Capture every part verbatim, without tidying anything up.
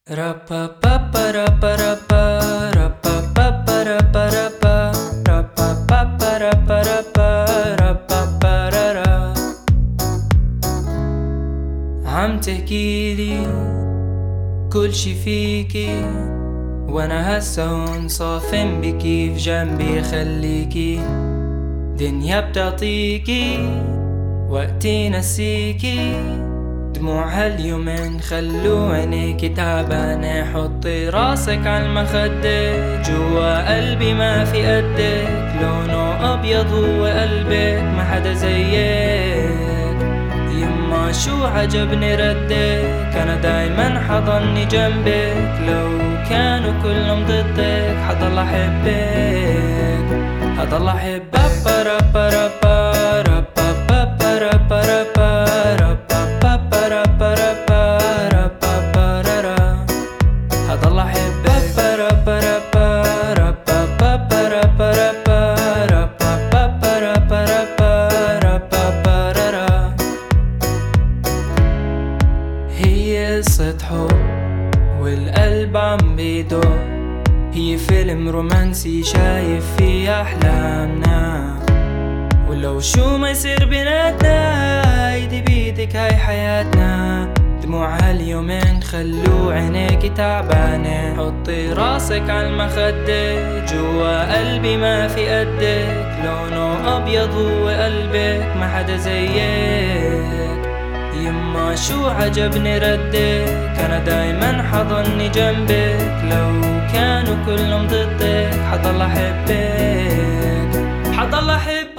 عم تحكيلي كل شي فيكي، وانا هسه هون صافن بكي في جنبي خليكي. دنيا بتعطيكي وقتي نسيكي، دموع هاليومين خلو عينيكي تعبانة. حطي راسك عالمخدة، جوا قلبي ما في قدك. لونه أبيض هو قلبك، ما حدا زيك. يما شو عجبني ردك، أنا دايما حضني جنبك. لو كانوا كلهم ضدك حضل أحبك، حضل أحبك. حضل أحبك، هي قصة حب والقلب عم بيدق. هي فيلم رومانسي شايف فيه أحلامنا، ولو شو ما يصير بيناتنا ايدي بيدك هاي حياتنا. دموع هاليومين خلو عينيكي تعبانة. حطي راسك عالمخدة، جوا قلبي ما في قدك. لونه أبيض هو قلبك، ما حدا زيك. يما شو عجبني ردك، أنا دايما حضني جنبك. لو كانوا كلهم ضدك حضل أحبك، حضل أحبك.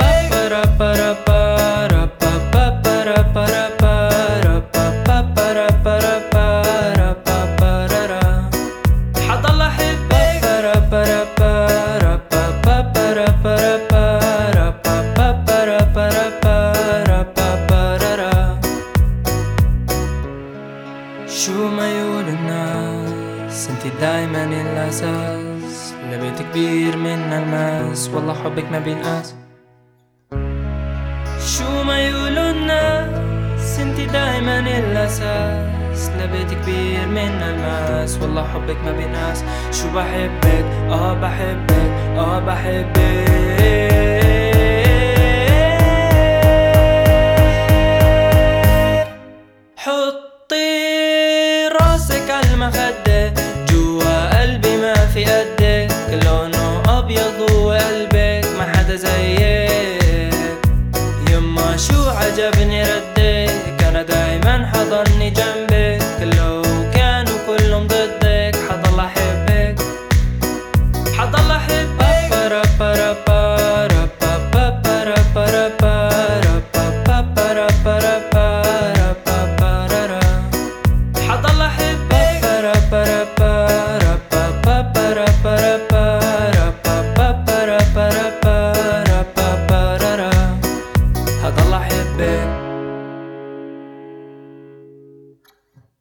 حضل أحبك، شو ما يقول الناس انتي دايما الأساس. لبيت كبير من الماس، والله حبك ما بينقاس. شو ما يقولوا الناس انتي دايما الأساس. لبيت كبير من الماس، والله حبك ما بينقاس. شو بحبك، اه بحبك، اه بحبك. حطي راسك عالمخدة،